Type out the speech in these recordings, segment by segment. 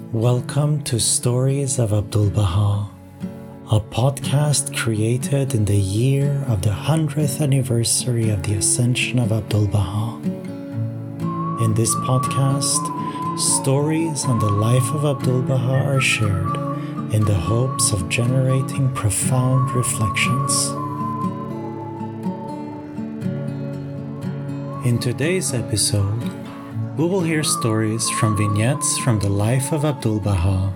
Welcome to Stories of Abdul Baha, a podcast created in the year of the 100th anniversary of the Ascension of Abdul Baha. In this podcast, stories on the life of Abdul Baha are shared in the hopes of generating profound reflections. In today's episode, we will hear stories from vignettes from the life of Abdul Baha.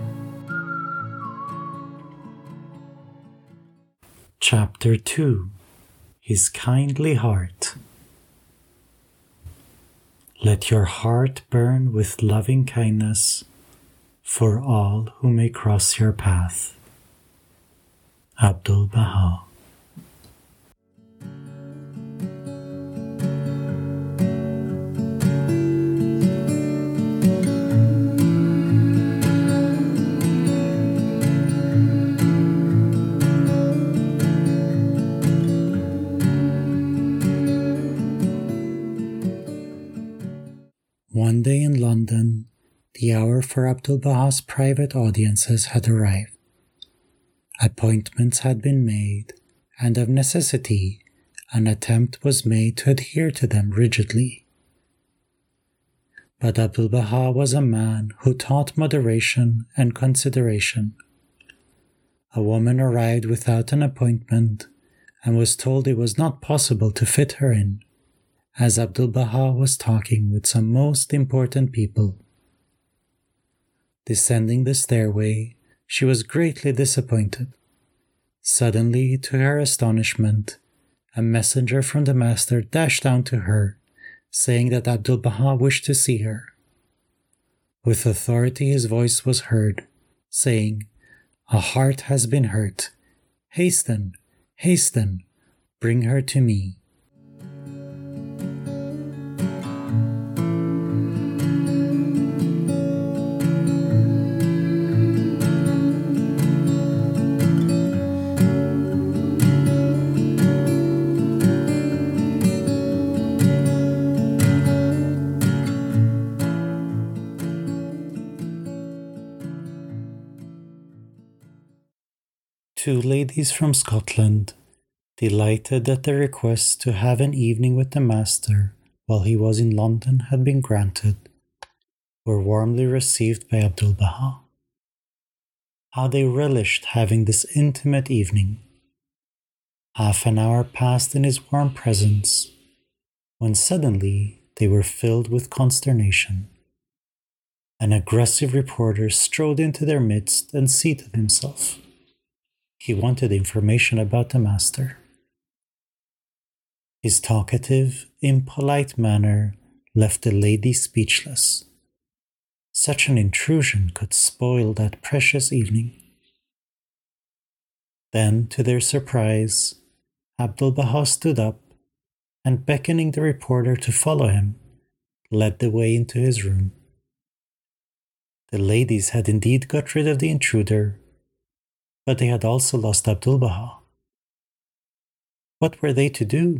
Chapter 2: His Kindly Heart. Let your heart burn with loving kindness for all who may cross your path. Abdul Baha. One day in London, the hour for Abdul Baha's private audiences had arrived. Appointments had been made, and of necessity, an attempt was made to adhere to them rigidly. But Abdul Baha was a man who taught moderation and consideration. A woman arrived without an appointment and was told it was not possible to fit her in, as Abdul Baha was talking with some most important people. Descending the stairway, she was greatly disappointed. Suddenly, to her astonishment, a messenger from the master dashed down to her, saying that Abdul Baha wished to see her. With authority his voice was heard, saying, "A heart has been hurt. Hasten, hasten, bring her to me." Two ladies from Scotland, delighted that their request to have an evening with the master while he was in London had been granted, were warmly received by Abdul Baha. How they relished having this intimate evening. Half an hour passed in his warm presence, when suddenly they were filled with consternation. An aggressive reporter strode into their midst and seated himself. He wanted information about the master. His talkative, impolite manner left the lady speechless. Such an intrusion could spoil that precious evening. Then, to their surprise, Abdul Baha stood up and, beckoning the reporter to follow him, led the way into his room. The ladies had indeed got rid of the intruder, but they had also lost Abdul Baha. What were they to do?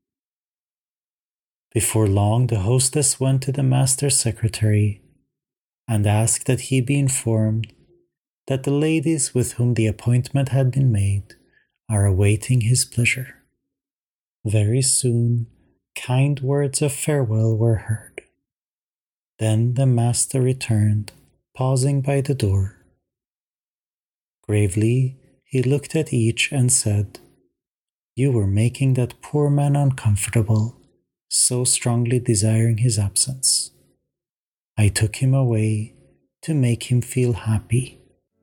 Before long, the hostess went to the master's secretary and asked that he be informed that the ladies with whom the appointment had been made are awaiting his pleasure. Very soon, kind words of farewell were heard. Then the master returned, pausing by the door. Gravely, he looked at each and said, "You were making that poor man uncomfortable, so strongly desiring his absence. I took him away to make him feel happy."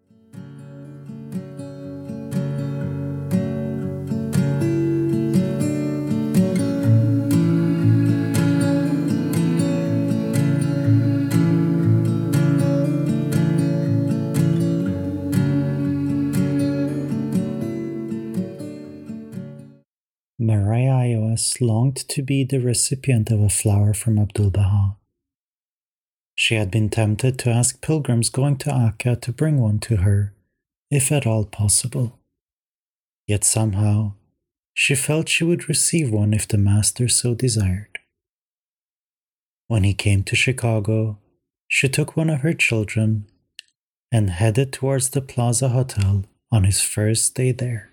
Maria Ios longed to be the recipient of a flower from Abdul Baha. She had been tempted to ask pilgrims going to Akka to bring one to her, if at all possible. Yet somehow, she felt she would receive one if the master so desired. When he came to Chicago, she took one of her children and headed towards the Plaza Hotel on his first day there.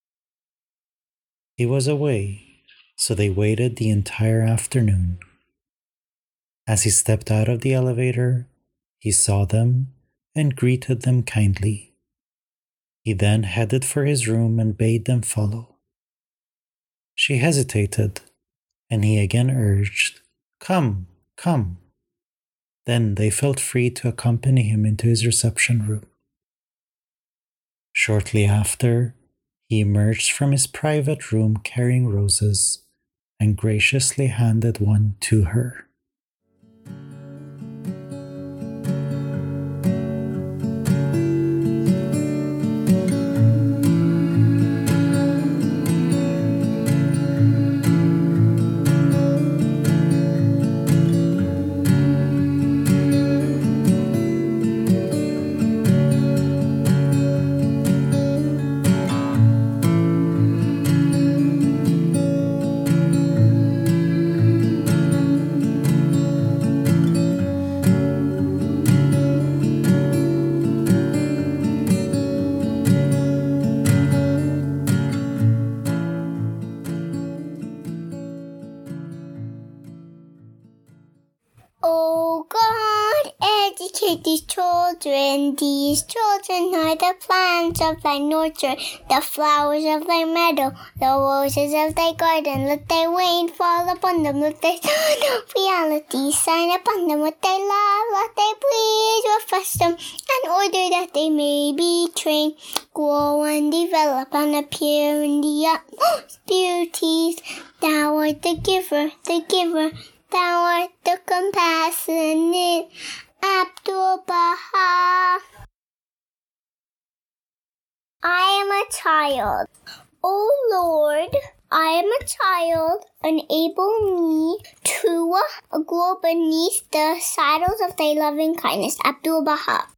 He was away, so they waited the entire afternoon. As he stepped out of the elevator, he saw them and greeted them kindly. He then headed for his room and bade them follow. She hesitated, and he again urged, "Come, come." Then they felt free to accompany him into his reception room. Shortly after, he emerged from his private room carrying roses and graciously handed one to her. Oh God, educate these children. These children are the plants of thy nurture, the flowers of thy meadow, the roses of thy garden. Let thy rain fall upon them, let thy sun of reality shine upon them. With thy love, let thy breeze refresh them, and order that they may be trained, grow and develop, and appear in the utmost beauties. Thou art the giver, the giver. Thou art the compassionate Abdu'l-Baha. I am a child. O Lord, I am a child. Enable me to grow beneath the shadows of thy loving kindness. Abdu'l-Baha.